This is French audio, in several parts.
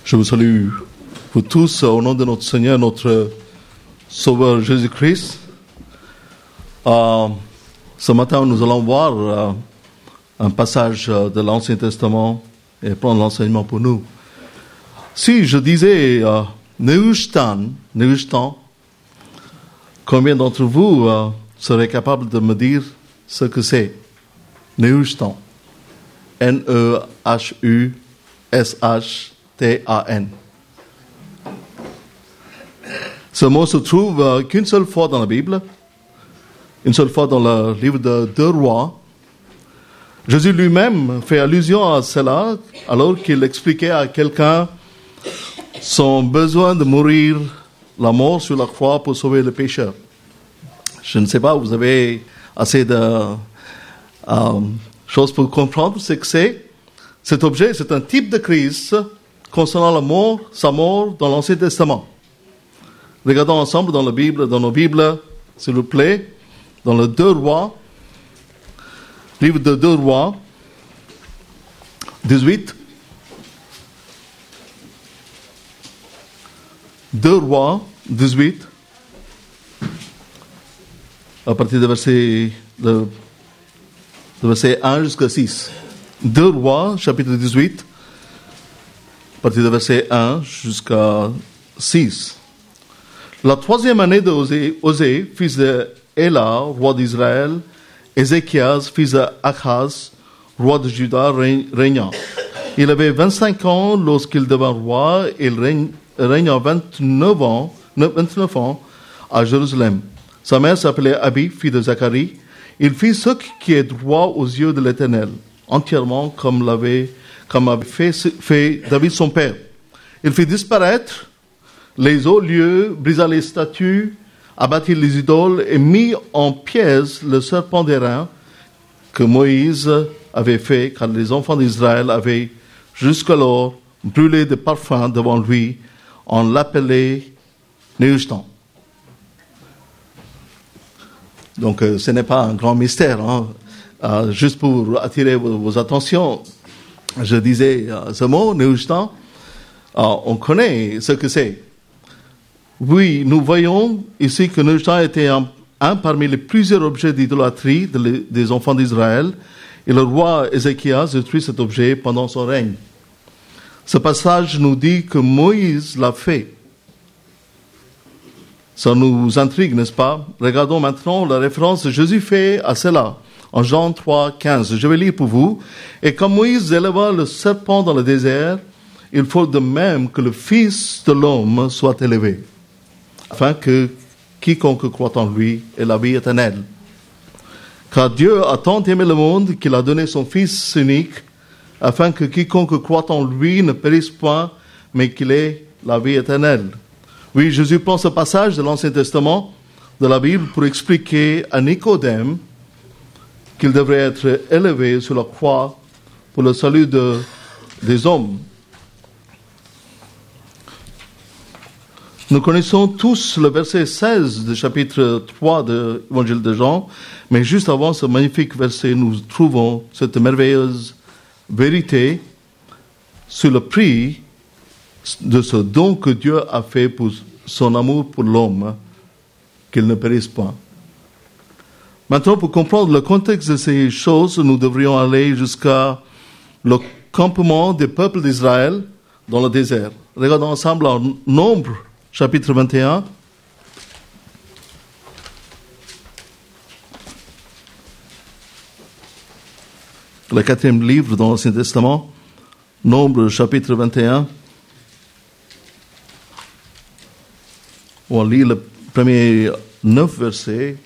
Je vous salue, vous tous, au nom de notre Seigneur, notre Sauveur Jésus-Christ. Ce matin, nous allons voir un passage de l'Ancien Testament et prendre l'enseignement pour nous. Si je disais Neushtan, combien d'entre vous seraient capables de me dire ce que c'est? Neushtan. N-E-H-U-S-H-T-A-N. Ce mot se trouve qu'une seule fois dans la Bible, une seule fois dans le livre de 2 Rois. Jésus lui-même fait allusion à cela alors qu'il expliquait à quelqu'un son besoin de mourir la mort sur la croix pour sauver le pécheur. Je ne sais pas, vous avez assez de choses pour comprendre ce que c'est. Cet objet, c'est un type de Christ concernant la mort, sa mort dans l'Ancien Testament. Regardons ensemble dans la Bible, dans nos Bibles, s'il vous plaît, dans le 2 Rois, livre de 2 Rois, 18. 2 Rois, 18, à partir de verset 1 jusqu'à 6. 2 Rois, chapitre 18, à partir de verset 1 jusqu'à 6. La 3e année de Osée, fils de Éla, roi d'Israël, Ézéchias, fils d'Achaz, roi de Juda, régna. Il avait 25 ans lorsqu'il devint roi et il régna 29 ans à Jérusalem. Sa mère s'appelait Abi, fille de Zacharie. Il fit ce qui est droit aux yeux de l'Éternel, entièrement comme avait fait David son père. Il fit disparaître les hauts lieux, brisa les statues, abattit les idoles et mit en pièces le serpent d'airain que Moïse avait fait, car les enfants d'Israël avaient jusqu'alors brûlé de parfums devant lui. On l'appelait Neushtan. Donc, ce n'est pas un grand mystère. Juste pour attirer vos attentions, je disais ce mot, Neushtan, on connaît ce que c'est. Oui, nous voyons ici que Neushtan était un parmi les plusieurs objets d'idolâtrie des enfants d'Israël, et le roi Ézéchias détruit cet objet pendant son règne. Ce passage nous dit que Moïse l'a fait. Ça nous intrigue, n'est-ce pas? Regardons maintenant la référence que Jésus fait à cela, en Jean 3, 15. Je vais lire pour vous. Et quand Moïse éleva le serpent dans le désert, il faut de même que le Fils de l'homme soit élevé, afin que quiconque croit en lui ait la vie éternelle. Car Dieu a tant aimé le monde qu'il a donné son Fils unique, afin que quiconque croit en lui ne périsse point, mais qu'il ait la vie éternelle. Oui, Jésus prend ce passage de l'Ancien Testament, de la Bible, pour expliquer à Nicodème qu'il devrait être élevé sur la croix pour le salut des hommes. Nous connaissons tous le verset 16 du chapitre 3 de l'Évangile de Jean, mais juste avant ce magnifique verset, nous trouvons cette merveilleuse vérité sur le prix de ce don que Dieu a fait pour son amour pour l'homme, qu'il ne périsse pas. Maintenant, pour comprendre le contexte de ces choses, nous devrions aller jusqu'à le campement des peuples d'Israël dans le désert. Regardons ensemble en Nombre, chapitre 21. Le 4e livre dans l'Ancien Testament, Nombre, chapitre 21. On lit le premier 9 versets.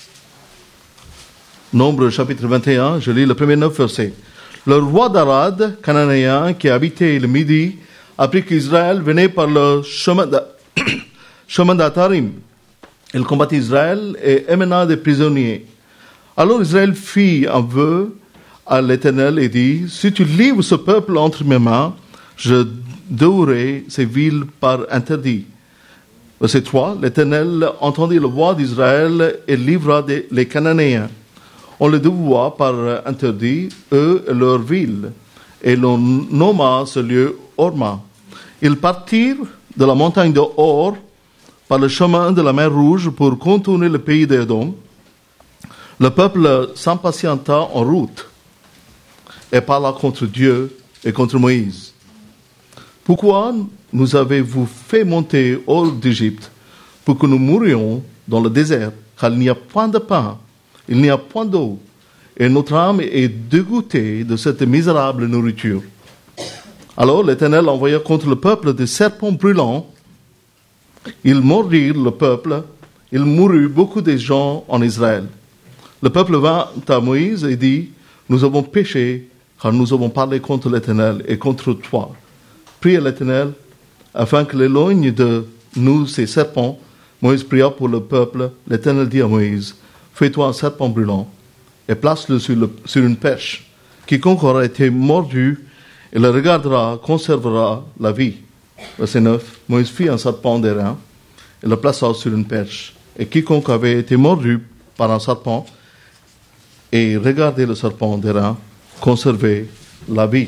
Nombre, chapitre 21, je lis le premier 9 versets. Le roi d'Arad, cananéen, qui habitait le Midi, apprit qu'Israël venait par le chemin d'Atarim. Il combattit Israël et emmena des prisonniers. Alors Israël fit un vœu à l'Éternel et dit, si tu livres ce peuple entre mes mains, je dévouerai ces villes par interdit. Verset 3, l'Éternel entendit la voix d'Israël et livra les Cananéens. On les dévoua par interdit, eux et leurs villes, et l'on nomma ce lieu Horma. Ils partirent de la montagne de Hor par le chemin de la mer Rouge pour contourner le pays d'Édom. Le peuple s'impatienta en route et parla contre Dieu et contre Moïse. Pourquoi nous avez-vous fait monter hors d'Égypte pour que nous mourions dans le désert, car il n'y a point de pain, il n'y a point d'eau, et notre âme est dégoûtée de cette misérable nourriture. Alors l'Éternel envoya contre le peuple des serpents brûlants. Ils mordirent le peuple, il mourut beaucoup de gens en Israël. Le peuple vint à Moïse et dit, nous avons péché, car nous avons parlé contre l'Éternel et contre toi. Prie à l'Éternel, afin qu'il éloigne de nous ces serpents. Moïse pria pour le peuple. L'Éternel dit à Moïse, fais-toi un serpent brûlant et place-le sur une perche. Quiconque aura été mordu, il le regardera, conservera la vie. Verset 9. Moïse fit un serpent d'airain et le plaça sur une perche. Et quiconque avait été mordu par un serpent et regardait le serpent d'airain, conservait la vie.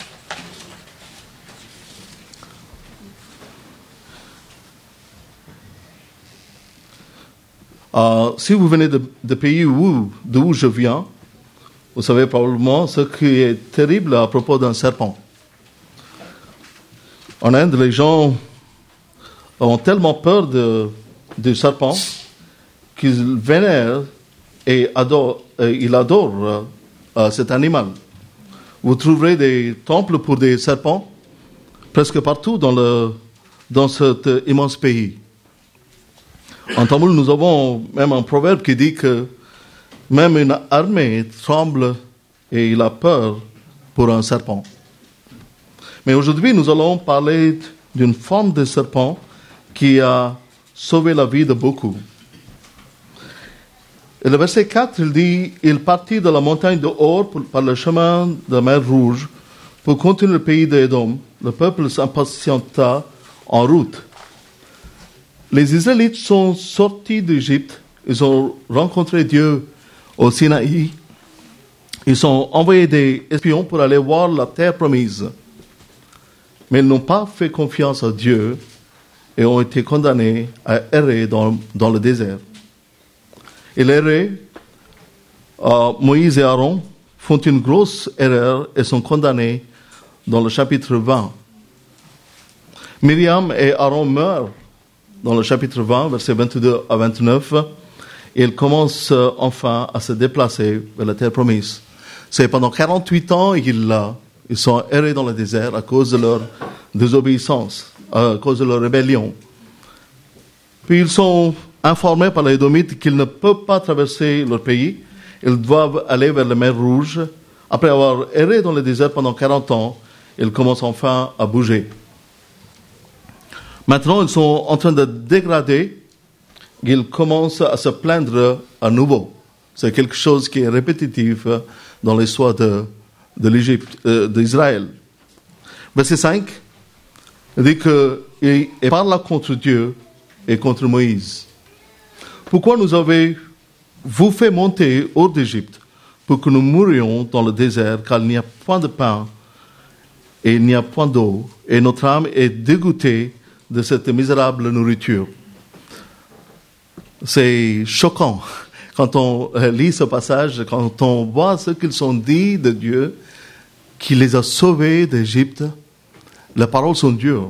Si vous venez de pays d'où je viens, vous savez probablement ce qui est terrible à propos d'un serpent. En Inde, les gens ont tellement peur du serpent qu'ils vénèrent et ils adorent cet animal. Vous trouverez des temples pour des serpents presque partout dans cet immense pays. En Tamoul, nous avons même un proverbe qui dit que même une armée tremble et il a peur pour un serpent. Mais aujourd'hui, nous allons parler d'une forme de serpent qui a sauvé la vie de beaucoup. Et le verset 4, il dit, « Il partit de la montagne de Hor par le chemin de la mer Rouge pour continuer le pays d'Édom. Le peuple s'impatienta en route. » Les Israélites sont sortis d'Égypte, ils ont rencontré Dieu au Sinaï, ils ont envoyé des espions pour aller voir la terre promise. Mais ils n'ont pas fait confiance à Dieu et ont été condamnés à errer dans le désert. Ils erraient, Moïse et Aaron font une grosse erreur et sont condamnés dans le chapitre 20. Myriam et Aaron meurent dans le chapitre 20, versets 22 à 29, et ils commencent enfin à se déplacer vers la terre promise. C'est pendant 48 ans ils sont errés dans le désert à cause de leur désobéissance, à cause de leur rébellion. Puis ils sont informés par les Édomites qu'ils ne peuvent pas traverser leur pays. Ils doivent aller vers la mer Rouge. Après avoir erré dans le désert pendant 40 ans, ils commencent enfin à bouger. Maintenant, ils sont en train de dégrader. Ils commencent à se plaindre à nouveau. C'est quelque chose qui est répétitif dans l'histoire d'Israël. Verset 5 dit qu'il parle contre Dieu et contre Moïse. Pourquoi nous avez-vous fait monter hors d'Égypte pour que nous mourions dans le désert, car il n'y a point de pain et il n'y a point d'eau, et notre âme est dégoûtée de cette misérable nourriture. C'est choquant quand on lit ce passage, quand on voit ce qu'ils ont dit de Dieu, qui les a sauvés d'Égypte. Les paroles sont dures.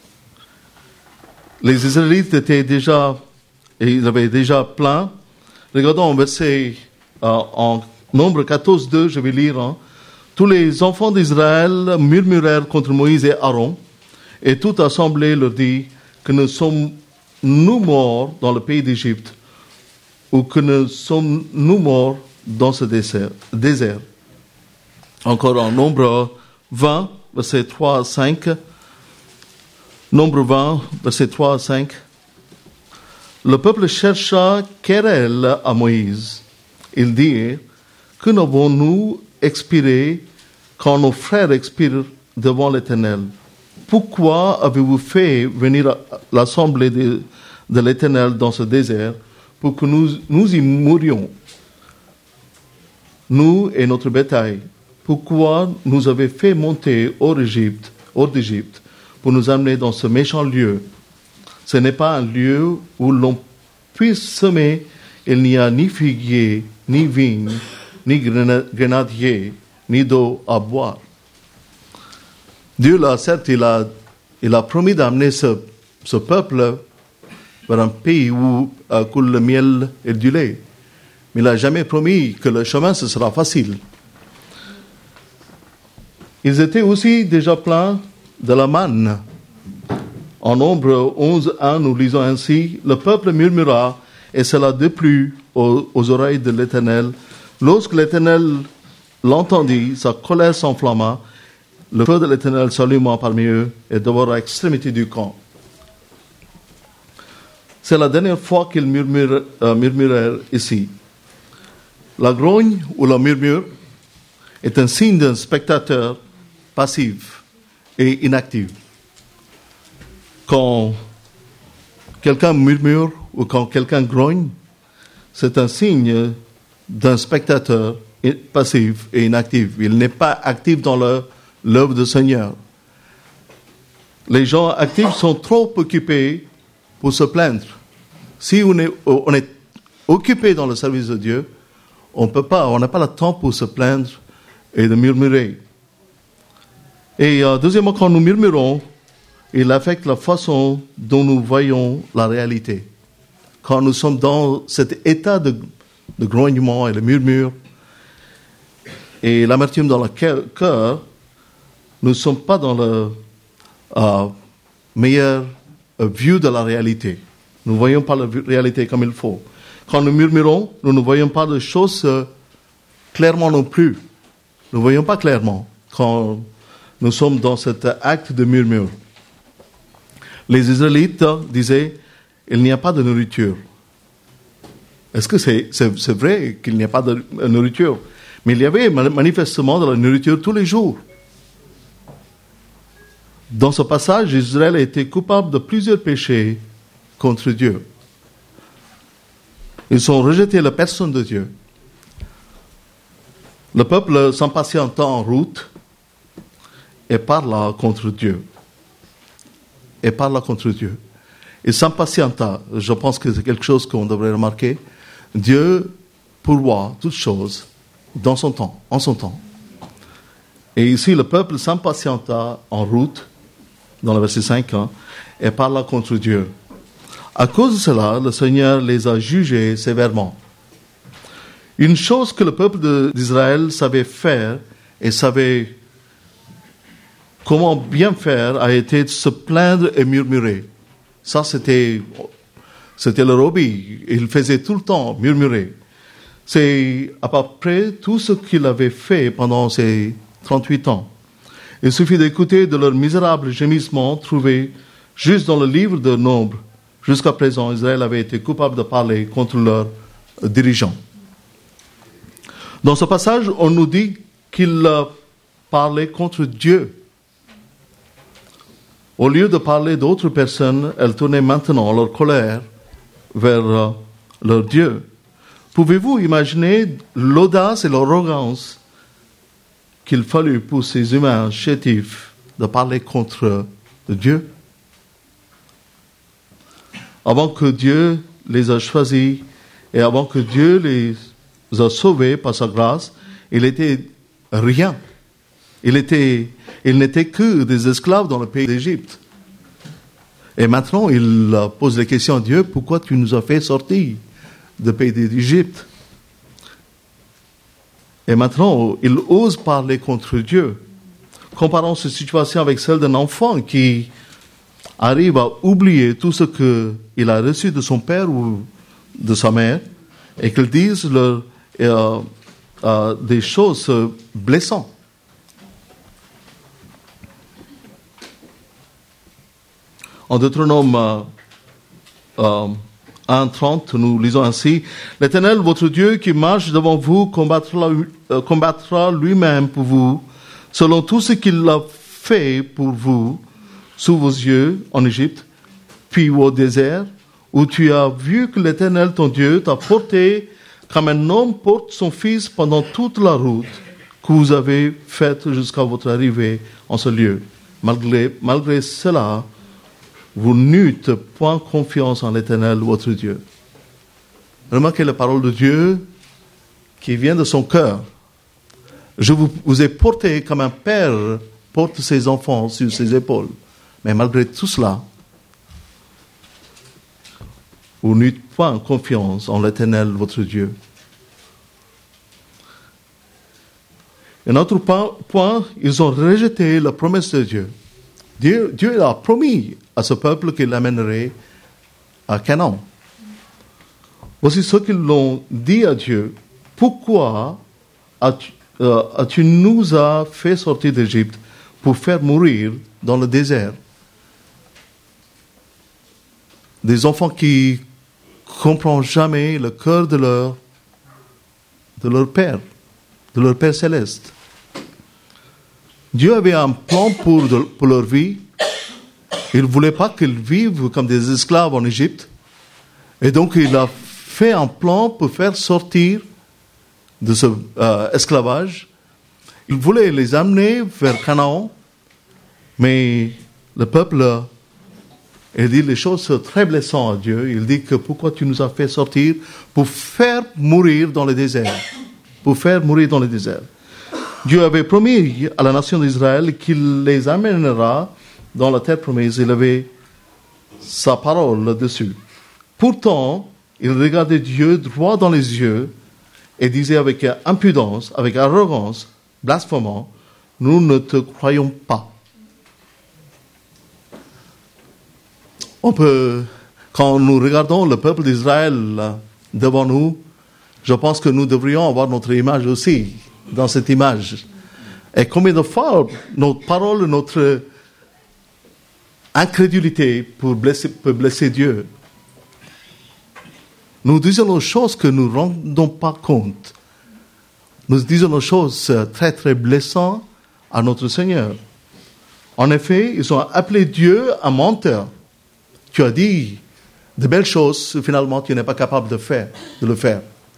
Les Israélites ils avaient déjà plein. Regardons en verset, en Nombre 14, 2, je vais lire. Tous les enfants d'Israël murmurèrent contre Moïse et Aaron, et toute assemblée leur dit que ne sommes-nous morts dans le pays d'Égypte, ou que ne sommes-nous morts dans ce désert. Encore en Nombre 20, versets 3 à 5. Nombre 20, versets 3 à 5. Le peuple chercha querelle à Moïse. Il dit, que n'avons-nous expiré quand nos frères expirent devant l'Éternel? Pourquoi avez-vous fait venir l'assemblée de l'Éternel dans ce désert pour que nous y mourions, nous et notre bétail? Pourquoi nous avez fait monter hors d'Égypte pour nous amener dans ce méchant lieu. Ce n'est pas un lieu où l'on puisse semer. Il n'y a ni figuier, ni vigne, ni grenadier, ni d'eau à boire. Dieu, là, certes, il a promis d'amener ce peuple vers un pays où coule le miel et du lait. Mais il n'a jamais promis que le chemin, ce sera facile. Ils étaient aussi déjà pleins de la manne. En Nombre 11:1, nous lisons ainsi, « Le peuple murmura, et cela déplut aux oreilles de l'Éternel. Lorsque l'Éternel l'entendit, sa colère s'enflamma, le feu de l'Éternel s'alluma parmi eux et devora l'extrémité du camp. » C'est la dernière fois qu'ils murmurèrent ici. La grogne ou le murmure est un signe d'un spectateur passif et inactif. Quand quelqu'un murmure ou quand quelqu'un grogne, c'est un signe d'un spectateur passif et inactif. Il n'est pas actif dans l'œuvre du Seigneur. Les gens actifs sont trop occupés pour se plaindre. Si on est occupé dans le service de Dieu, on n'a pas le temps pour se plaindre et de murmurer. Et deuxièmement, quand nous murmurons, il affecte la façon dont nous voyons la réalité. Quand nous sommes dans cet état de grognement et de murmure et l'amertume dans le cœur, nous ne sommes pas dans la meilleure vue de la réalité. Nous ne voyons pas la réalité comme il faut. Quand nous murmurons, nous ne voyons pas de choses clairement non plus. Nous ne voyons pas clairement quand nous sommes dans cet acte de murmure. Les Israélites disaient, il n'y a pas de nourriture. Est-ce que c'est vrai qu'il n'y a pas de nourriture? Mais il y avait manifestement de la nourriture tous les jours. Dans ce passage, Israël a été coupable de plusieurs péchés contre Dieu. Ils ont rejeté la personne de Dieu. Le peuple s'impatienta en route et parla contre Dieu. Il s'impatienta. Je pense que c'est quelque chose qu'on devrait remarquer. Dieu pourvoit toutes choses dans son temps, en son temps. Et ici, le peuple s'impatienta en route, dans le verset 5, et parla contre Dieu. À cause de cela, le Seigneur les a jugés sévèrement. Une chose que le peuple d'Israël savait faire et savait comment bien faire a été de se plaindre et murmurer. Ça, c'était leur hobby. Il faisait tout le temps murmurer. C'est à peu près tout ce qu'il avait fait pendant ces 38 ans. Il suffit d'écouter de leurs misérables gémissements trouvés juste dans le livre de Nombre. Jusqu'à présent, Israël avait été coupable de parler contre leurs dirigeants. Dans ce passage, on nous dit qu'ils parlaient contre Dieu. Au lieu de parler d'autres personnes, elles tournaient maintenant leur colère vers leur Dieu. Pouvez-vous imaginer l'audace et l'arrogance qu'il fallut pour ces humains chétifs de parler contre Dieu? Avant que Dieu les a choisis et avant que Dieu les a sauvés par sa grâce, il était rien. Il n'était que des esclaves dans le pays d'Égypte. Et maintenant, il pose la question à Dieu, pourquoi tu nous as fait sortir du pays d'Égypte? Et maintenant, il ose parler contre Dieu. Comparons cette situation avec celle d'un enfant qui arrive à oublier tout ce qu'il a reçu de son père ou de sa mère et qu'ils disent des choses blessantes. En Deutéronome 1:30, nous lisons ainsi, « L'Éternel, votre Dieu, qui marche devant vous, combattra lui-même pour vous, selon tout ce qu'il a fait pour vous, sous vos yeux, en Égypte, puis au désert, où tu as vu que l'Éternel, ton Dieu, t'a porté comme un homme porte son fils pendant toute la route que vous avez faite jusqu'à votre arrivée en ce lieu. » malgré cela, vous n'eûtes point confiance en l'Éternel, votre Dieu. Remarquez la parole de Dieu qui vient de son cœur. Je vous ai porté comme un père porte ses enfants sur ses épaules. Mais malgré tout cela, vous n'eûtes point confiance en l'Éternel, votre Dieu. Un autre point, ils ont rejeté la promesse de Dieu. Dieu a promis à ce peuple qu'il l'amènerait à Canaan. Voici ce qu'ils l'ont dit à Dieu. Pourquoi tu nous as fait sortir d'Égypte pour faire mourir dans le désert des enfants qui ne comprennent jamais le cœur de leur Père, de leur Père céleste. Dieu avait un plan pour leur vie. Il ne voulait pas qu'ils vivent comme des esclaves en Égypte. Et donc, il a fait un plan pour faire sortir de ce esclavage. Il voulait les amener vers Canaan. Mais le peuple, il dit les choses très blessantes à Dieu. Il dit que pourquoi tu nous as fait sortir pour faire mourir dans le désert. Pour faire mourir dans le désert. Dieu avait promis à la nation d'Israël qu'il les amènera dans la terre promise. Il avait sa parole dessus. Pourtant, il regardait Dieu droit dans les yeux et disait avec impudence, avec arrogance, blasphémant, nous ne te croyons pas. Quand nous regardons le peuple d'Israël devant nous, je pense que nous devrions avoir notre image aussi, dans cette image. Et combien de fois notre parole, notre incrédulité peut blesser Dieu. Nous disons des choses que nous ne rendons pas compte. Nous disons des choses très très blessantes à notre Seigneur. En effet, ils ont appelé Dieu un menteur. Tu as dit de belles choses, finalement tu n'es pas capable de le faire.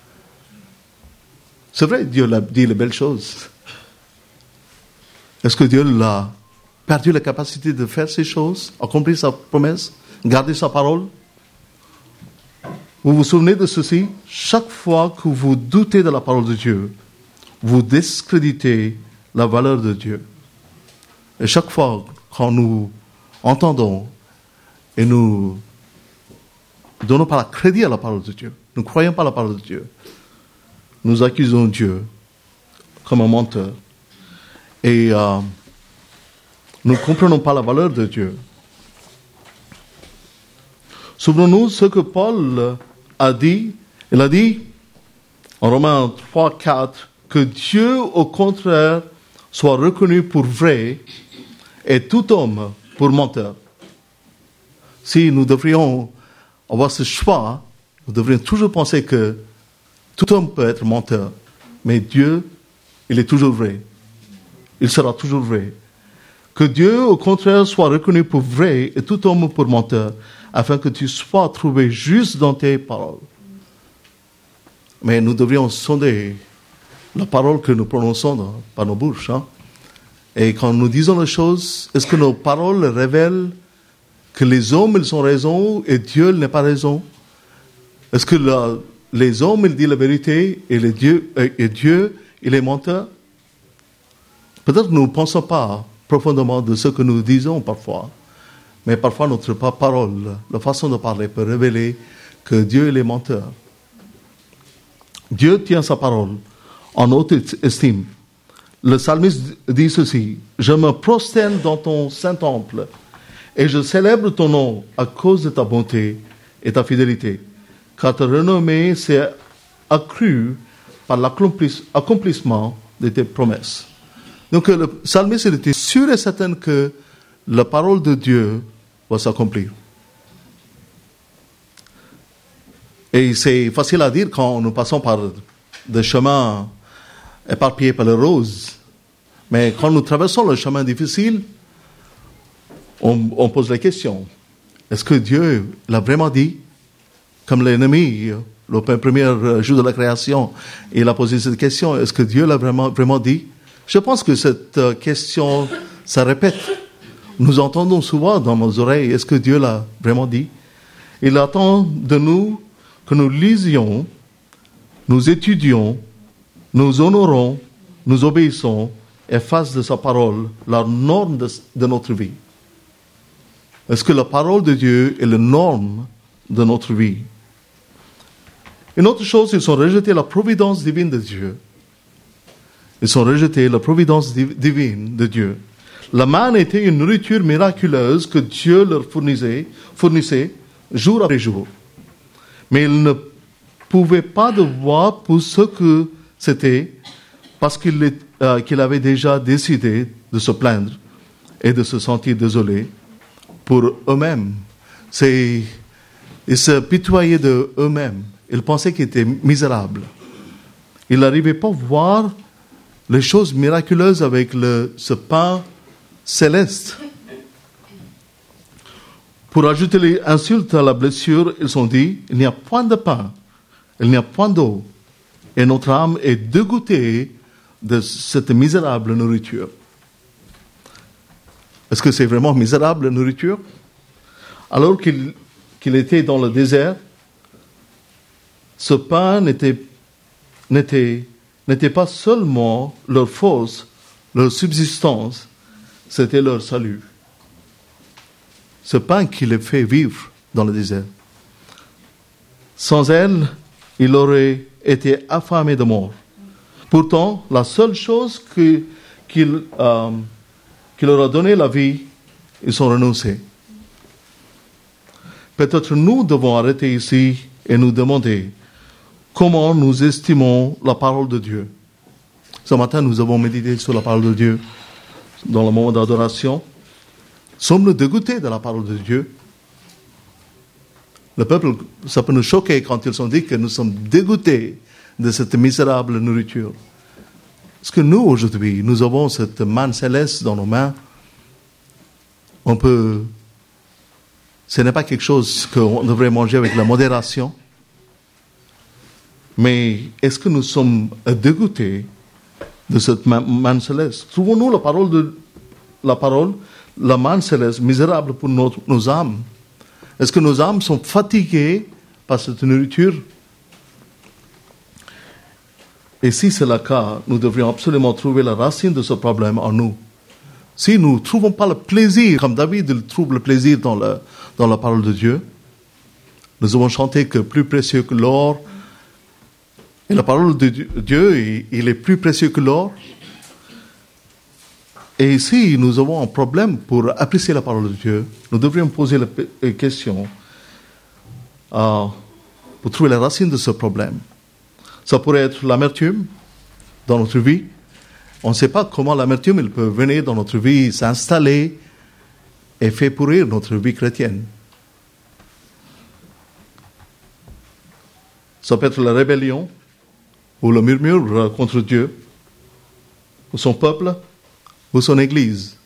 C'est vrai, Dieu a dit les belles choses. Est-ce que Dieu a perdu la capacité de faire ces choses, accomplir sa promesse, garder sa parole? Vous vous souvenez de ceci? Chaque fois que vous doutez de la parole de Dieu, vous discréditez la valeur de Dieu. Et chaque fois quand nous entendons et nous ne donnons pas le crédit à la parole de Dieu, nous ne croyons pas à la parole de Dieu, nous accusons Dieu comme un menteur. Et nous ne comprenons pas la valeur de Dieu. Souvenons-nous ce que Paul a dit. Il a dit en Romains 3, 4 que Dieu, au contraire, soit reconnu pour vrai et tout homme pour menteur. Si nous devrions avoir ce choix, nous devrions toujours penser que tout homme peut être menteur, mais Dieu, il est toujours vrai. Il sera toujours vrai. Que Dieu, au contraire, soit reconnu pour vrai et tout homme pour menteur, afin que tu sois trouvé juste dans tes paroles. Mais nous devrions sonder la parole que nous prononçons par nos bouches. Et quand nous disons les choses, est-ce que nos paroles révèlent que les hommes, ils ont raison et Dieu n'a pas raison? Est-ce que les hommes, ils disent la vérité et Dieu, il est menteur? Peut-être que nous ne pensons pas profondément de ce que nous disons parfois, mais parfois notre parole, la façon de parler peut révéler que Dieu il est menteur. Dieu tient sa parole en haute estime. Le psalmiste dit ceci: je me prosterne dans ton saint temple et je célèbre ton nom à cause de ta bonté et ta fidélité, car ta renommée s'est accrue par l'accomplissement de tes promesses. Donc le psalmiste était sûr et certain que la parole de Dieu va s'accomplir. Et c'est facile à dire quand nous passons par des chemins éparpillés par les roses. Mais quand nous traversons le chemin difficile, on pose la question: est-ce que Dieu l'a vraiment dit? Comme l'ennemi, le premier jour de la création, il a posé cette question: est-ce que Dieu l'a vraiment dit? Je pense que cette question, ça répète Nous entendons souvent dans nos oreilles, est-ce que Dieu l'a vraiment dit? Il attend de nous que nous lisions, nous étudions, nous honorons, nous obéissons et fasse de sa parole la norme de notre vie. Est-ce que la parole de Dieu est la norme de notre vie? Une autre chose, ils ont rejeté la providence divine de Dieu. Ils ont rejeté la providence divine de Dieu. La manne était une nourriture miraculeuse que Dieu leur fournissait jour après jour. Mais ils ne pouvaient pas devoir pour ce que c'était parce qu'il avait déjà décidé de se plaindre et de se sentir désolé pour eux-mêmes. Ils se pitoyaient de eux-mêmes. Ils pensaient qu'ils étaient misérables. Ils n'arrivaient pas à voir les choses miraculeuses avec ce pain céleste. Pour ajouter les insultes à la blessure, ils ont dit, il n'y a point de pain, il n'y a point d'eau, et notre âme est dégoûtée de cette misérable nourriture. Est-ce que c'est vraiment misérable la nourriture? Alors qu'il était dans le désert, ce pain n'était pas seulement leur force, leur subsistance, c'était leur salut. Ce pain qui les fait vivre dans le désert. Sans elle, il aurait été affamé de mort. Pourtant, la seule chose qui leur a donné la vie, ils ont renoncé. Peut-être nous devons arrêter ici et nous demander comment nous estimons la parole de Dieu. Ce matin, nous avons médité sur la parole de Dieu dans le moment d'adoration. Sommes-nous dégoûtés de la parole de Dieu? Le peuple, ça peut nous choquer quand ils ont dit que nous sommes dégoûtés de cette misérable nourriture. Est-ce que nous, aujourd'hui, nous avons cette manne céleste dans nos mains? Ce n'est pas quelque chose qu'on devrait manger avec la modération. Mais est-ce que nous sommes dégoûtés de cette manne céleste? Trouvons-nous la manne céleste misérable pour nos âmes? Est-ce que nos âmes sont fatiguées par cette nourriture? Et si c'est le cas, nous devrions absolument trouver la racine de ce problème en nous. Si nous ne trouvons pas le plaisir, comme David il trouve le plaisir dans la parole de Dieu, nous avons chanté que plus précieux que l'or, et la parole de Dieu, il est plus précieux que l'or. Et ici, nous avons un problème pour apprécier la parole de Dieu. Nous devrions poser la question pour trouver la racine de ce problème. Ça pourrait être l'amertume dans notre vie. On ne sait pas comment l'amertume il peut venir dans notre vie, s'installer et faire pourrir notre vie chrétienne. Ça peut être la rébellion ou le murmure contre Dieu, ou son peuple, ou son Église.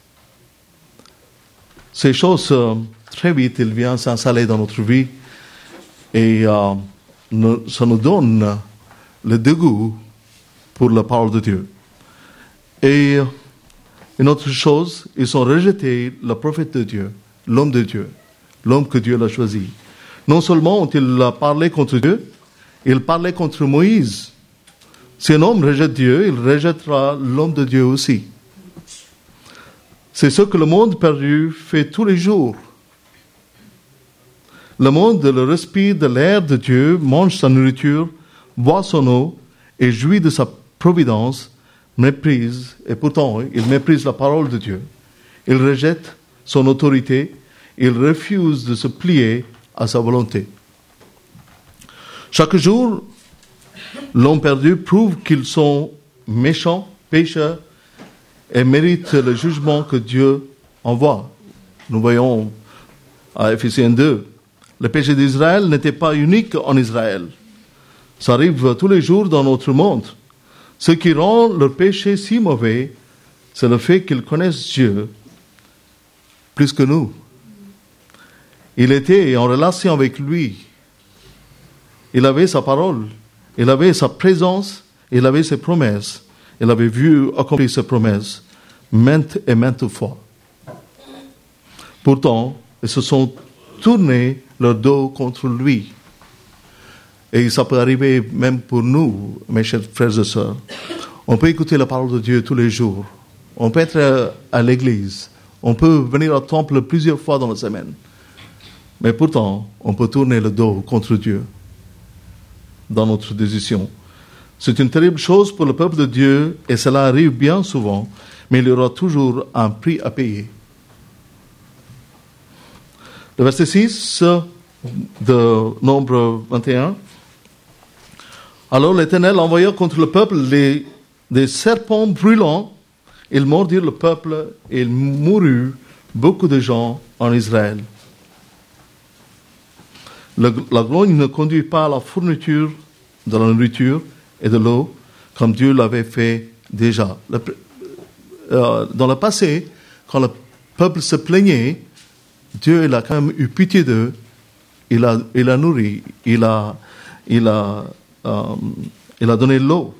Ces choses, très vite, ils viennent s'installer dans notre vie et ça nous donne le dégoût pour la parole de Dieu. Et une autre chose, ils ont rejeté le prophète de Dieu, l'homme de Dieu, l'homme que Dieu a choisi. Non seulement ont-ils parlé contre Dieu, ils parlaient contre Moïse. Si un homme rejette Dieu, il rejettera l'homme de Dieu aussi. C'est ce que le monde perdu fait tous les jours. Le monde le respire de l'air de Dieu, mange sa nourriture, boit son eau et jouit de sa providence, méprise, et pourtant il méprise la parole de Dieu. Il rejette son autorité, il refuse de se plier à sa volonté. Chaque jour, l'homme perdu prouve qu'ils sont méchants, pécheurs, et méritent le jugement que Dieu envoie. Nous voyons à Éphésiens 2, le péché d'Israël n'était pas unique en Israël. Ça arrive tous les jours dans notre monde. Ce qui rend leur péché si mauvais, c'est le fait qu'ils connaissent Dieu plus que nous. Il était en relation avec lui. Il avait sa parole, il avait sa présence, il avait ses promesses. Il avait vu accomplir ses promesses maintes et maintes fois. Pourtant, ils se sont tournés leur dos contre lui. Et ça peut arriver même pour nous, mes chers frères et sœurs. On peut écouter la parole de Dieu tous les jours. On peut être à l'église. On peut venir au temple plusieurs fois dans la semaine. Mais pourtant, on peut tourner le dos contre Dieu dans notre décision. C'est une terrible chose pour le peuple de Dieu et cela arrive bien souvent, mais il y aura toujours un prix à payer. Le verset 6 de Nombre 21. Alors l'Éternel envoya contre le peuple des serpents brûlants. Ils mordirent le peuple et il mourut beaucoup de gens en Israël. La grogne ne conduit pas à la fourniture de la nourriture et de l'eau, comme Dieu l'avait fait déjà. Dans le passé, quand le peuple se plaignait, Dieu il a quand même eu pitié d'eux, il a nourri, il a donné l'eau.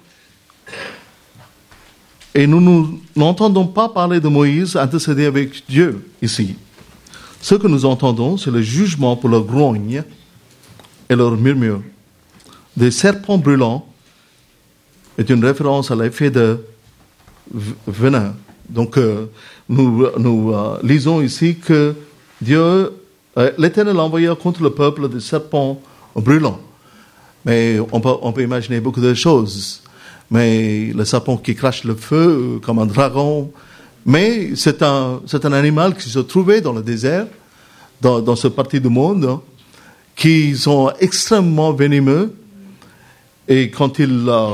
Et nous n'entendons pas parler de Moïse intercéder avec Dieu ici. Ce que nous entendons, c'est le jugement pour leur grogne et leur murmure. Des serpents brûlants est une référence à l'effet de venin. Donc, nous lisons ici que Dieu, l'Éternel envoya contre le peuple des serpents brûlants. Mais on peut imaginer beaucoup de choses. Mais le serpent qui crache le feu comme un dragon. Mais c'est un animal qui se trouvait dans le désert, dans cette partie du monde, qui sont extrêmement venimeux. Et quand il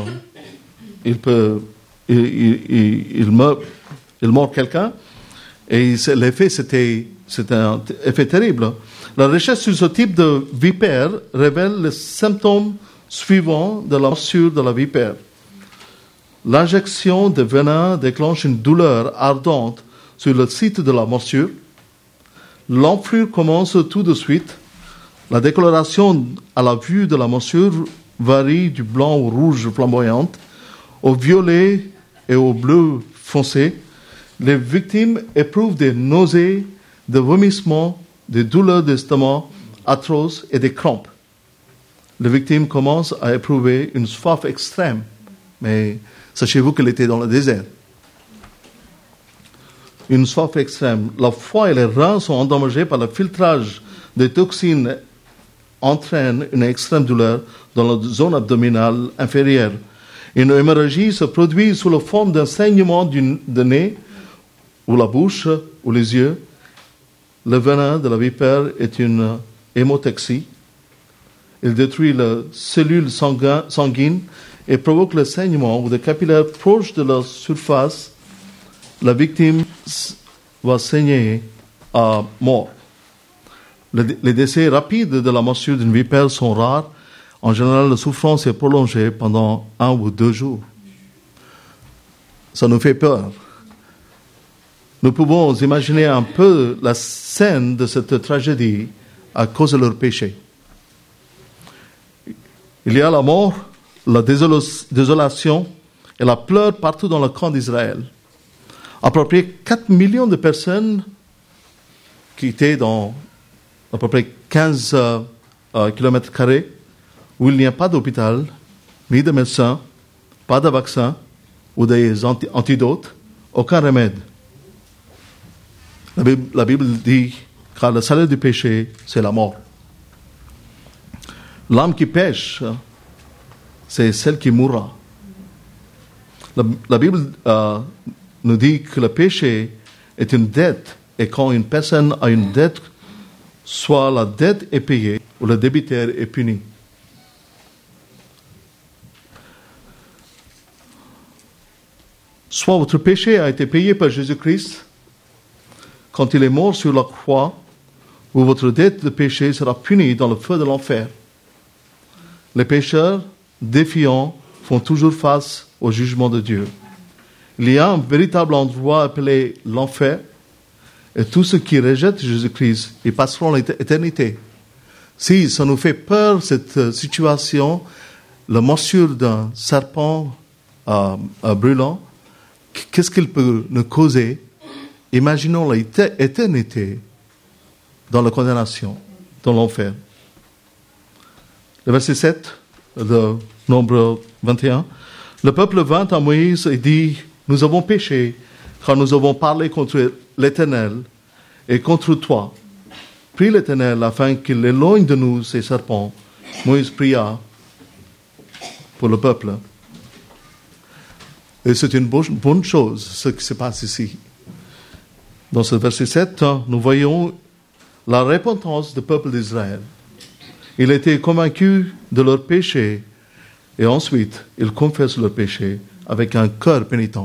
mord quelqu'un, et l'effet, c'est un effet terrible. La recherche sur ce type de vipère révèle les symptômes suivants de la morsure de la vipère. L'injection de venin déclenche une douleur ardente sur le site de la morsure. L'enflure commence tout de suite. La décoloration à la vue de la morsure varie du blanc au rouge flamboyant, au violet et au bleu foncé. Les victimes éprouvent des nausées, des vomissements, des douleurs d'estomac atroces et des crampes. Les victimes commencent à éprouver une soif extrême, mais sachez-vous qu'elle était dans le désert. Une soif extrême. La foie et les reins sont endommagés par le filtrage des toxines entraîne une extrême douleur dans la zone abdominale inférieure. Une hémorragie se produit sous la forme d'un saignement de nez, ou la bouche, ou les yeux. Le venin de la vipère est une hémotoxie. Il détruit les cellules sanguines et provoque le saignement ou des capillaires proches de la surface. La victime va saigner à mort. Les décès rapides de la morsure d'une vipère sont rares. En général, la souffrance est prolongée pendant 1 ou 2 jours. Ça nous fait peur. Nous pouvons imaginer un peu la scène de cette tragédie à cause de leur péché. Il y a la mort, la désolation et la pleure partout dans le camp d'Israël. À peu près 4 millions de personnes qui étaient dans à peu près 15 kilomètres carrés où il n'y a pas d'hôpital, ni de médecin, pas de vaccin ou des antidotes, aucun remède. La Bible dit car le salaire du péché, c'est la mort. L'âme qui pêche, c'est celle qui mourra. La Bible nous dit que le péché est une dette et quand une personne a une dette, soit la dette est payée ou le débiteur est puni. Soit votre péché a été payé par Jésus-Christ quand il est mort sur la croix, ou votre dette de péché sera punie dans le feu de l'enfer. Les pécheurs défiants font toujours face au jugement de Dieu. Il y a un véritable endroit appelé l'enfer, et tous ceux qui rejettent Jésus-Christ, ils passeront l'éternité. Si ça nous fait peur, cette situation, la morsure d'un serpent brûlant, qu'est-ce qu'il peut nous causer? Imaginons l'éternité dans la condamnation, dans l'enfer. Le verset 7 de Nombre 21. Le peuple vint à Moïse et dit, nous avons péché, car nous avons parlé contre l'Éternel et contre toi. Prie l'Éternel afin qu'il éloigne de nous ces serpents. Moïse pria pour le peuple. Et c'est une bonne chose, ce qui se passe ici. Dans ce verset 7, nous voyons la repentance du peuple d'Israël. Il était convaincu de leur péché et ensuite, ils confessent leur péché avec un cœur pénitent.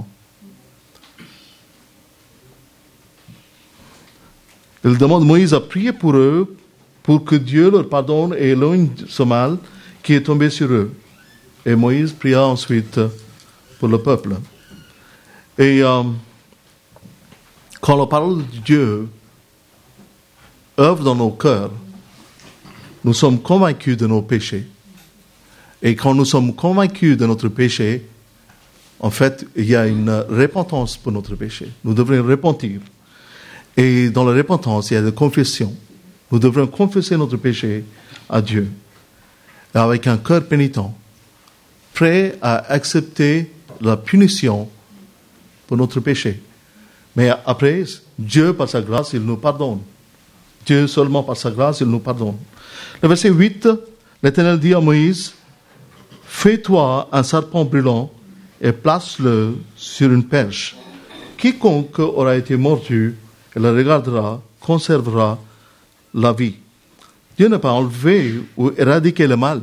Ils demandent Moïse à prier pour eux, pour que Dieu leur pardonne et éloigne ce mal qui est tombé sur eux. Et Moïse pria ensuite pour le peuple. Et quand la parole de Dieu œuvre dans nos cœurs, nous sommes convaincus de nos péchés. Et quand nous sommes convaincus de notre péché, en fait, il y a une repentance pour notre péché. Nous devrions repentir. Et dans la repentance, il y a la confession. Nous devrions confesser notre péché à Dieu, avec un cœur pénitent, prêt à accepter la punition pour notre péché. Mais après, Dieu, par sa grâce, il nous pardonne. Dieu, seulement par sa grâce, il nous pardonne. Le verset 8, l'Éternel dit à Moïse, « Fais-toi un serpent brûlant et place-le sur une perche. Quiconque aura été mordu et le regardera, conservera la vie. » Dieu n'a pas enlevé ou éradiqué le mal.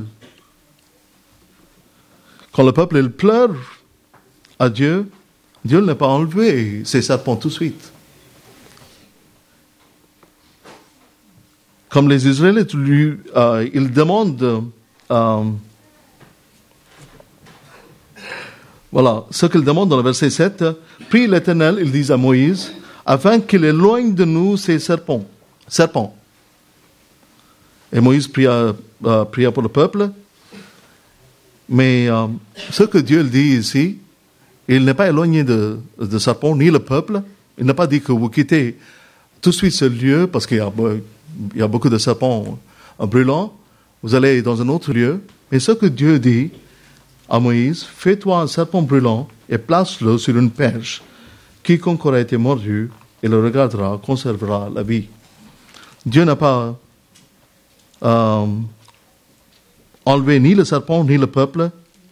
Quand le peuple il pleure à Dieu, Dieu n'a pas enlevé ces serpents tout de suite. Comme les Israélites, ils demandent, voilà, ce qu'ils demandent dans le verset 7, « Prie l'Éternel, ils disent à Moïse, afin qu'il éloigne de nous ces serpents. » Et Moïse pria pour le peuple. Mais ce que Dieu dit ici, il n'est pas éloigné de serpents, ni le peuple. Il n'a pas dit que vous quittez tout de suite ce lieu, parce qu'il y a beaucoup de serpents brûlants. Vous allez dans un autre lieu. Mais ce que Dieu dit à Moïse, « Fais-toi un serpent brûlant et place-le sur une perche. Quiconque aura été mordu et le regardera, conservera la vie. » Dieu n'a pas enlevé ni le serpent ni le peuple.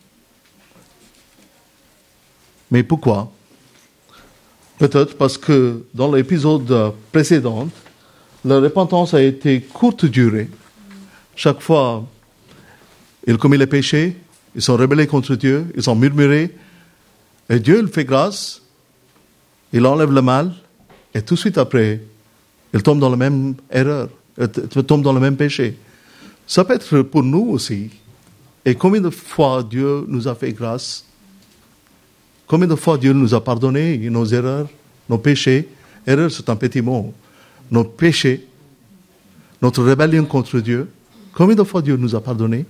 Mais pourquoi? Peut-être parce que dans l'épisode précédent, la repentance a été courte durée. Chaque fois, ils commettent les péchés, ils sont rebellés contre Dieu, ils ont murmuré, et Dieu il fait grâce, il enlève le mal, et tout de suite après, ils tombent dans la même erreur, ils tombent dans le même péché. Ça peut être pour nous aussi. Et combien de fois Dieu nous a fait grâce? Combien de fois Dieu nous a pardonné nos erreurs, nos péchés? Erreur, c'est un petit mot. Nos péchés, notre rébellion contre Dieu. Combien de fois Dieu nous a pardonné?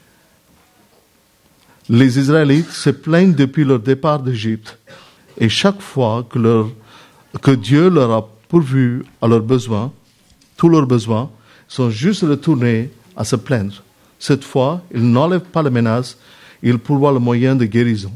Les Israélites se plaignent depuis leur départ d'Égypte. Et chaque fois que Dieu leur a pourvu à leurs besoins, tous leurs besoins, sont juste retournés à se plaindre. Cette fois, ils n'enlèvent pas la menace, ils pourvoient le moyen de guérison.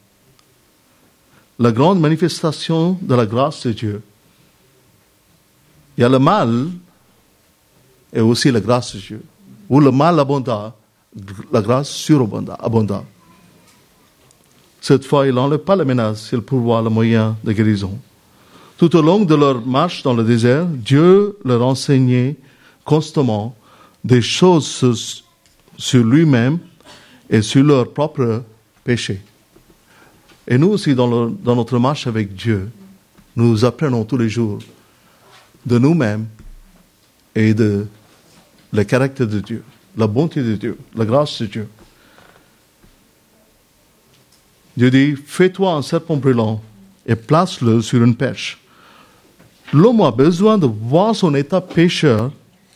La grande manifestation de la grâce de Dieu. Il y a le mal et aussi la grâce de Dieu. Où le mal abonda, la grâce surabonda. Cette fois, ils n'enlèvent pas la menace, ils pourvoient le moyen de guérison. Tout au long de leur marche dans le désert, Dieu leur enseignait constamment des choses sur lui-même et sur leur propre péché. Et nous aussi, dans notre marche avec Dieu, nous apprenons tous les jours de nous-mêmes et de le caractère de Dieu, la bonté de Dieu, la grâce de Dieu. Dieu dit, fais-toi un serpent brûlant et place-le sur une perche. L'homme a besoin de voir son état pécheur,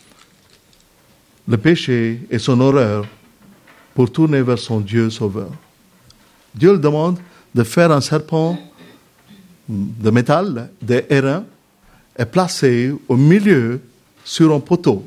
le péché et son horreur, pour tourner vers son Dieu sauveur. Dieu le demande de faire un serpent de métal, d'airain, et placer au milieu sur un poteau.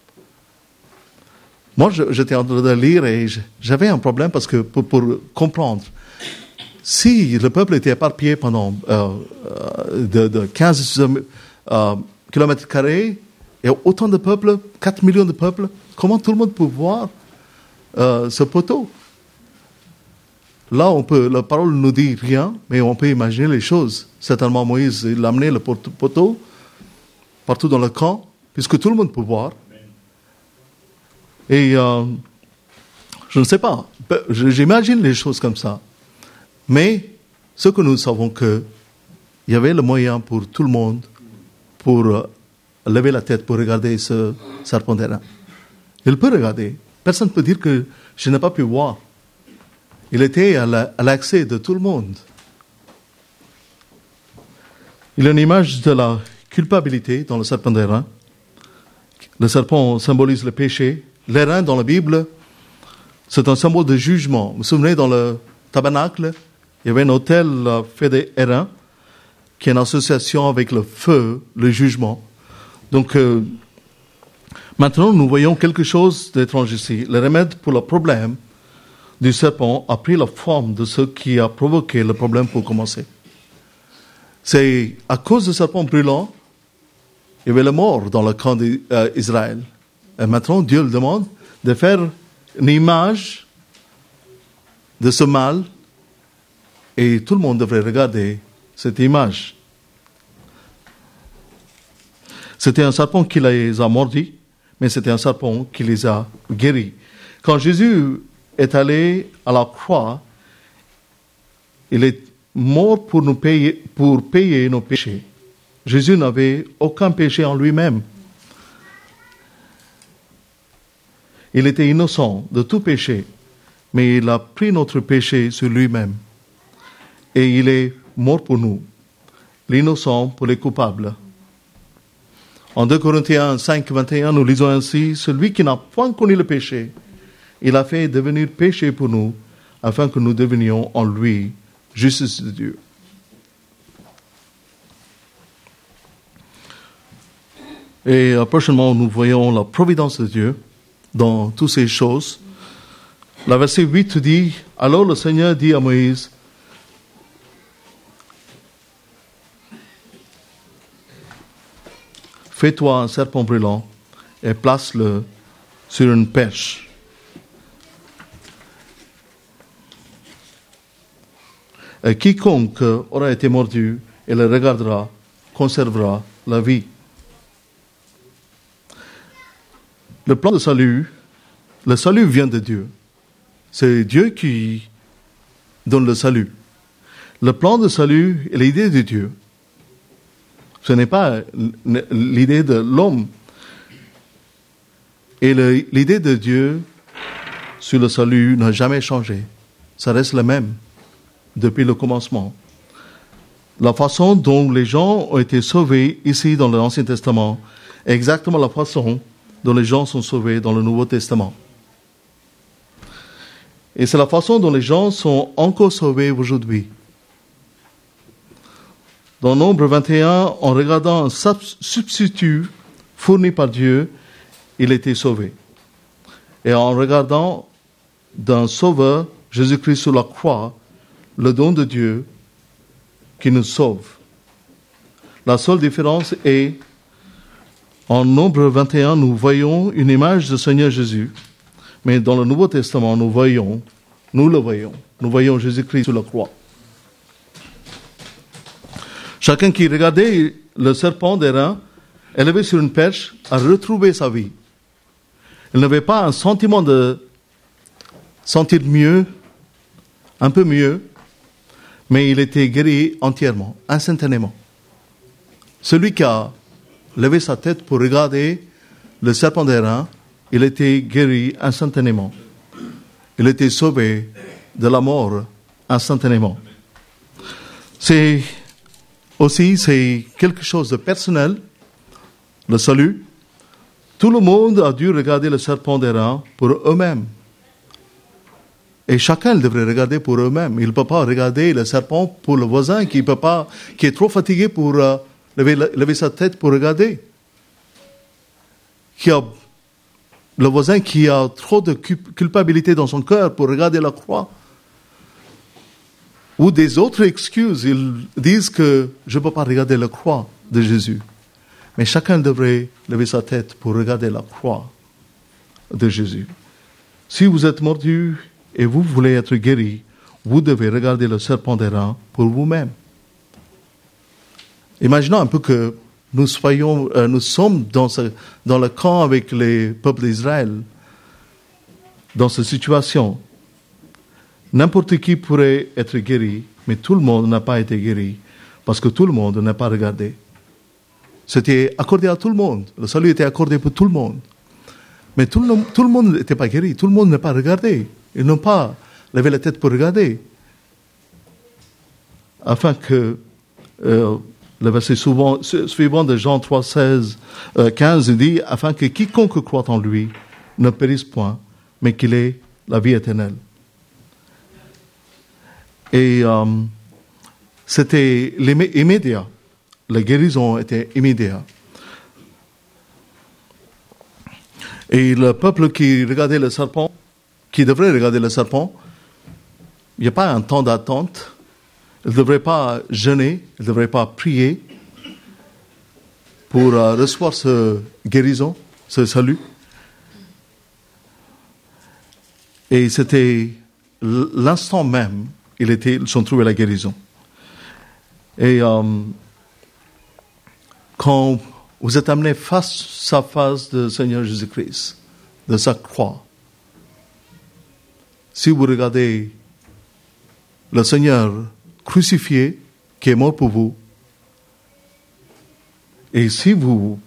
Moi, j'étais en train de lire et j'avais un problème parce que pour comprendre, si le peuple était éparpillé pendant de 15 kilomètres carrés, et autant de peuples, 4 millions de peuples, comment tout le monde peut voir ce poteau? Là, la parole ne nous dit rien, mais on peut imaginer les choses. Certainement, Moïse, il a amené le poteau partout dans le camp, puisque tout le monde peut voir. Et je ne sais pas, j'imagine les choses comme ça. Mais ce que nous savons, qu'il y avait le moyen pour tout le monde pour lever la tête, pour regarder ce serpent d'airain. Il peut regarder. Personne ne peut dire que je n'ai pas pu voir. Il était à l'accès de tout le monde. Il y a une image de la culpabilité dans le serpent d'airain. Le serpent symbolise le péché. L'airain dans la Bible, c'est un symbole de jugement. Vous vous souvenez, dans le tabernacle, il y avait un autel fait d'airain qui est en association avec le feu, le jugement. Donc, maintenant, nous voyons quelque chose d'étrange ici. Le remède pour le problème du serpent a pris la forme de ce qui a provoqué le problème pour commencer. C'est à cause du serpent brûlant, il y avait la mort dans le camp d'Israël. Et maintenant, Dieu le demande de faire une image de ce mal et tout le monde devrait regarder cette image. C'était un serpent qui les a mordis, mais c'était un serpent qui les a guéris. Quand Jésus est allé à la croix, il est mort pour payer nos péchés. Jésus n'avait aucun péché en lui-même. Il était innocent de tout péché, mais il a pris notre péché sur lui-même. Et il est mort pour nous, l'innocent pour les coupables. En 2 Corinthiens 5, 21, nous lisons ainsi, « Celui qui n'a point connu le péché, il a fait devenir péché pour nous, afin que nous devenions en lui justice de Dieu. » Et prochainement, nous voyons la providence de Dieu dans toutes ces choses. Le verset 8 dit, « Alors le Seigneur dit à Moïse, fais-toi un serpent brûlant et place-le sur une perche. Et quiconque aura été mordu et le regardera conservera la vie. » Le plan de salut, le salut vient de Dieu. C'est Dieu qui donne le salut. Le plan de salut est l'idée de Dieu. Ce n'est pas l'idée de l'homme. Et l'idée de Dieu sur le salut n'a jamais changé. Ça reste la même depuis le commencement. La façon dont les gens ont été sauvés ici dans l'Ancien Testament est exactement la façon dont les gens sont sauvés dans le Nouveau Testament. Et c'est la façon dont les gens sont encore sauvés aujourd'hui. Dans Nombre 21, en regardant un substitut fourni par Dieu, il était sauvé. Et en regardant d'un sauveur, Jésus-Christ sur la croix, le don de Dieu qui nous sauve. La seule différence est, en Nombre 21, nous voyons une image du Seigneur Jésus, mais dans le Nouveau Testament, nous le voyons Jésus-Christ sur la croix. Chacun qui regardait le serpent d'airain élevé sur une perche a retrouvé sa vie. Il n'avait pas un sentiment de sentir mieux, un peu mieux, mais il était guéri entièrement, instantanément. Celui qui a levé sa tête pour regarder le serpent d'airain, il était guéri instantanément. Il était sauvé de la mort instantanément. C'est quelque chose de personnel, le salut. Tout le monde a dû regarder le serpent d'airain pour eux-mêmes. Et chacun devrait regarder pour eux-mêmes. Il ne peut pas regarder le serpent pour le voisin qui est trop fatigué pour lever sa tête pour regarder. le voisin qui a trop de culpabilité dans son cœur pour regarder la croix, ou des autres excuses, ils disent que je ne peux pas regarder la croix de Jésus. Mais chacun devrait lever sa tête pour regarder la croix de Jésus. Si vous êtes mordu et vous voulez être guéri, vous devez regarder le serpent d'airain pour vous-même. Imaginons un peu que nous sommes dans le camp avec les peuples d'Israël, dans cette situation. N'importe qui pourrait être guéri, mais tout le monde n'a pas été guéri, parce que tout le monde n'a pas regardé. C'était accordé à tout le monde. Le salut était accordé pour tout le monde. Mais tout le monde n'était pas guéri, tout le monde n'a pas regardé. Ils n'ont pas levé la tête pour regarder. Afin que le verset suivant de Jean 3, 15 dit, afin que quiconque croit en lui ne périsse point, mais qu'il ait la vie éternelle. Et c'était immédiat. La guérison était immédiate. Et le peuple qui regardait le serpent, qui devrait regarder le serpent, il n'y a pas un temps d'attente. Il ne devrait pas jeûner, il ne devrait pas prier pour recevoir ce guérison, ce salut. Et c'était l'instant même, ils ont trouvé la guérison. Et quand vous êtes amené face à face du Seigneur Jésus-Christ, de sa croix, si vous regardez le Seigneur crucifié, qui est mort pour vous, et si vous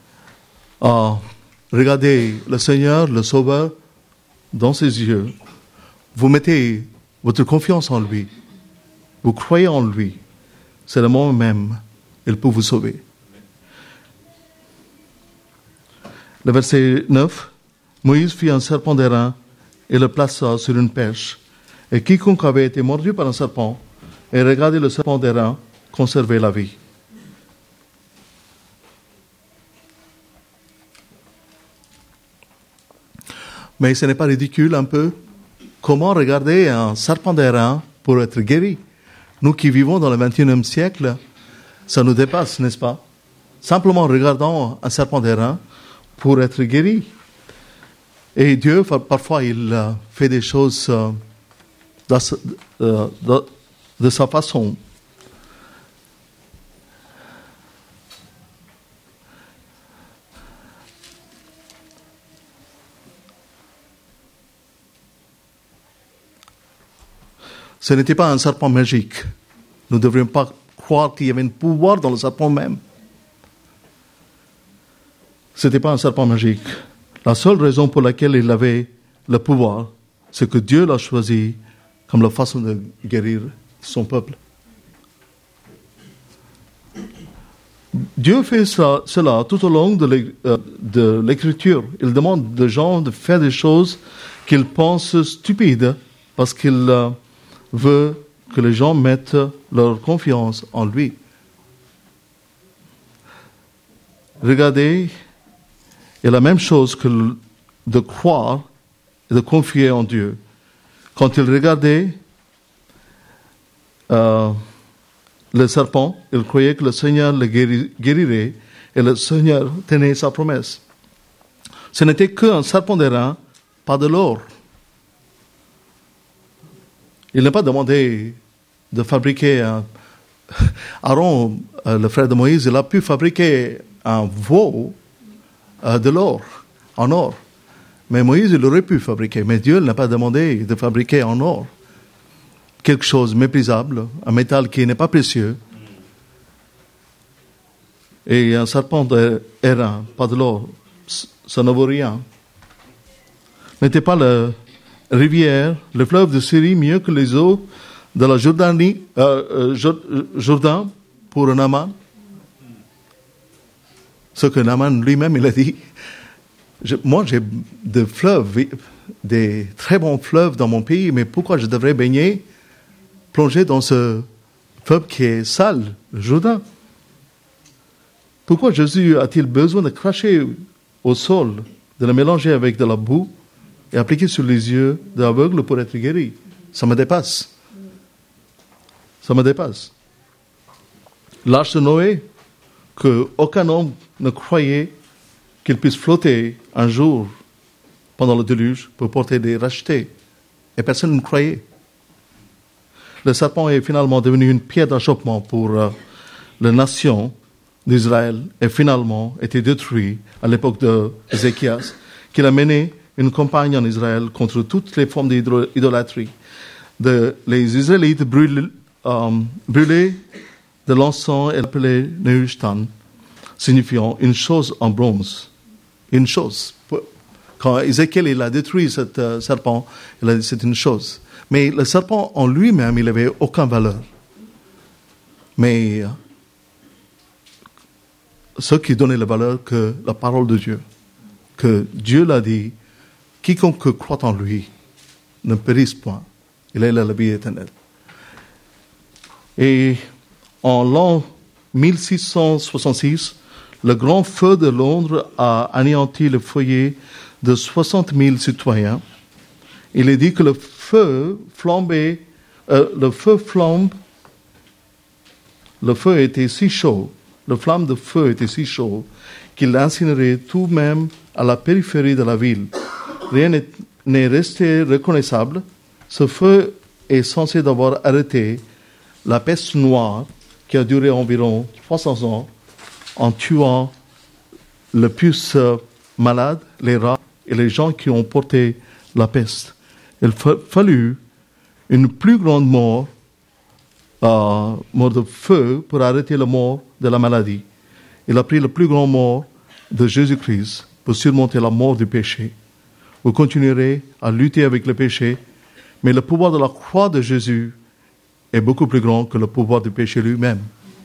regardez le Seigneur, le Sauveur, dans ses yeux, vous mettez votre confiance en lui, vous croyez en lui, c'est le moment même, il peut vous sauver. Le verset 9, Moïse fit un serpent d'airain et le plaça sur une perche. Et quiconque avait été mordu par un serpent et regardé le serpent d'airain conservait la vie. Mais ce n'est pas ridicule un peu? Comment regarder un serpent d'airain pour être guéri? Nous qui vivons dans le XXIe siècle, ça nous dépasse, n'est-ce pas? Simplement regardant un serpent d'airain pour être guéri. Et Dieu, parfois, il fait des choses de sa façon. Ce n'était pas un serpent magique. Nous ne devrions pas croire qu'il y avait un pouvoir dans le serpent même. Ce n'était pas un serpent magique. La seule raison pour laquelle il avait le pouvoir, c'est que Dieu l'a choisi comme la façon de guérir son peuple. Dieu fait cela tout au long de l'Écriture. Il demande aux gens de faire des choses qu'ils pensent stupides parce qu'il veut que les gens mettent leur confiance en lui. Regardez, il y a la même chose que de croire et de confier en Dieu. Quand il regardait le serpent, il croyait que le Seigneur le guérirait et le Seigneur tenait sa promesse. Ce n'était qu'un serpent d'airain, pas de l'or. Il n'a pas demandé de fabriquer Aaron, le frère de Moïse, il a pu fabriquer un veau de l'or, en or. Mais Moïse, il aurait pu fabriquer. Mais Dieu n'a pas demandé de fabriquer en or quelque chose de méprisable, un métal qui n'est pas précieux. Et un serpent d'airain, pas de l'or, ça ne vaut rien. N'était pas la rivière, le fleuve de Syrie mieux que les eaux de la Jourdain pour un Naaman? Ce que Naaman lui-même, il a dit, moi j'ai des fleuves, des très bons fleuves dans mon pays, mais pourquoi je devrais plonger dans ce fleuve qui est sale, le Jourdain? Pourquoi Jésus a-t-il besoin de cracher au sol, de le mélanger avec de la boue et appliquer sur les yeux de l'aveugle pour être guéri. Ça me dépasse. Ça me dépasse. L'arche de Noé, qu'aucun homme ne croyait qu'il puisse flotter un jour pendant le déluge pour porter des rachetés. Et personne ne croyait. Le serpent est finalement devenu une pierre d'achoppement pour la nation d'Israël et finalement été détruit à l'époque d'Ézéchias, qu'il a mené une campagne en Israël contre toutes les formes d'idolâtrie. Les Israélites brûlaient de l'encens et l'appelaient Nehushtan, signifiant une chose en bronze. Une chose. Quand Ézéchiel il a détruit ce serpent, il a dit c'est une chose. Mais le serpent en lui-même, il n'avait aucune valeur. Mais ce qui donnait la valeur, que la parole de Dieu, que Dieu l'a dit, quiconque croit en lui ne périsse point. Il a la vie éternelle. Et en l'an 1666, le grand feu de Londres a anéanti le foyer de 60 000 citoyens. Il est dit que le feu était si chaud, la flamme de feu était si chaude qu'il incinérait tout même à la périphérie de la ville. Rien n'est resté reconnaissable. Ce feu est censé d'avoir arrêté la peste noire qui a duré environ 300 ans en tuant le plus malade, les rats et les gens qui ont porté la peste. Il fallut une plus grande mort de feu pour arrêter la mort de la maladie. Il a pris le plus grand mort de Jésus-Christ pour surmonter la mort du péché. Vous continuerez à lutter avec le péché, mais le pouvoir de la croix de Jésus est beaucoup plus grand que le pouvoir du péché lui-même.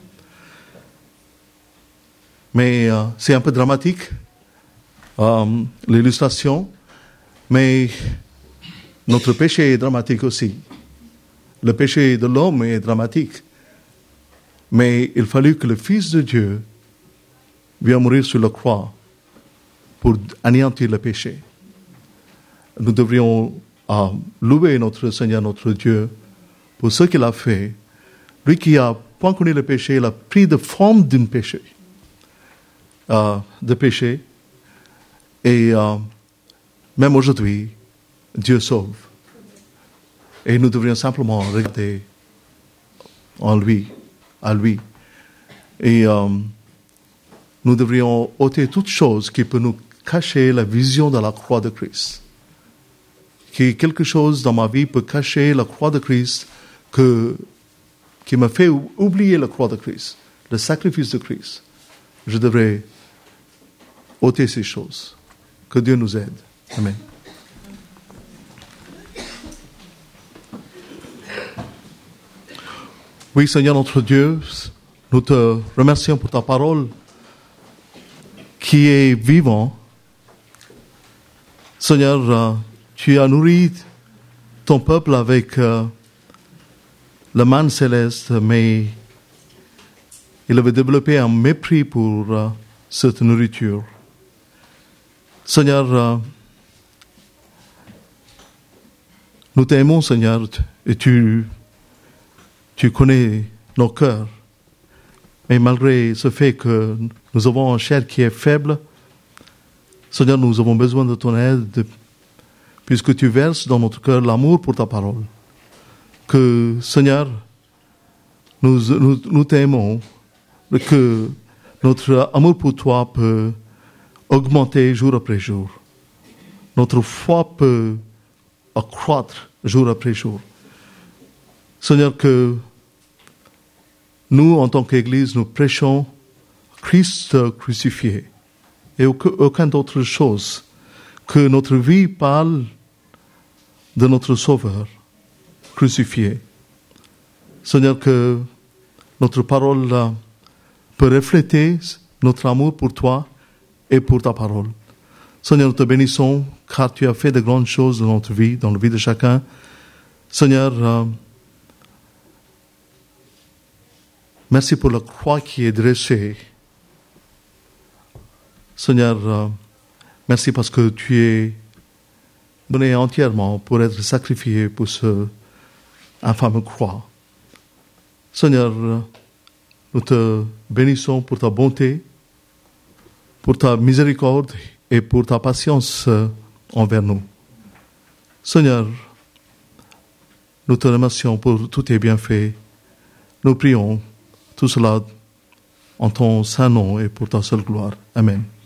Mais c'est un peu dramatique, l'illustration, mais notre péché est dramatique aussi. Le péché de l'homme est dramatique. Mais il fallut que le Fils de Dieu vienne mourir sur la croix pour anéantir le péché. Nous devrions louer notre Seigneur, notre Dieu, pour ce qu'il a fait. Lui qui a point connu le péché, il a pris de forme d'un péché. Et même aujourd'hui, Dieu sauve. Et nous devrions simplement regarder à lui. Et nous devrions ôter toute chose qui peut nous cacher la vision de la croix de Christ. Quelque chose dans ma vie peut cacher la croix de Christ qui me fait oublier la croix de Christ, le sacrifice de Christ. Je devrais ôter ces choses. Que Dieu nous aide. Amen. Oui, Seigneur notre Dieu, nous te remercions pour ta parole qui est vivante. Seigneur, tu as nourri ton peuple avec le manne céleste, mais il avait développé un mépris pour cette nourriture. Seigneur, nous t'aimons, Seigneur, et tu connais nos cœurs. Mais malgré ce fait que nous avons une chair qui est faible, Seigneur, nous avons besoin de ton aide, puisque tu verses dans notre cœur l'amour pour ta parole. Que, Seigneur, nous t'aimons, que notre amour pour toi peut augmenter jour après jour. Notre foi peut accroître jour après jour. Seigneur, que nous, en tant qu'Église, nous prêchons Christ crucifié et aucune autre chose, que notre vie parle de notre Sauveur crucifié. Seigneur, que notre parole peut refléter notre amour pour toi et pour ta parole. Seigneur, nous te bénissons car tu as fait de grandes choses dans notre vie, dans la vie de chacun. Seigneur, merci pour la croix qui est dressée. Seigneur, Merci parce que tu es donné entièrement pour être sacrifié pour ce infâme croix. Seigneur, nous te bénissons pour ta bonté, pour ta miséricorde et pour ta patience envers nous. Seigneur, nous te remercions pour tous tes bienfaits. Nous prions tout cela en ton saint nom et pour ta seule gloire. Amen.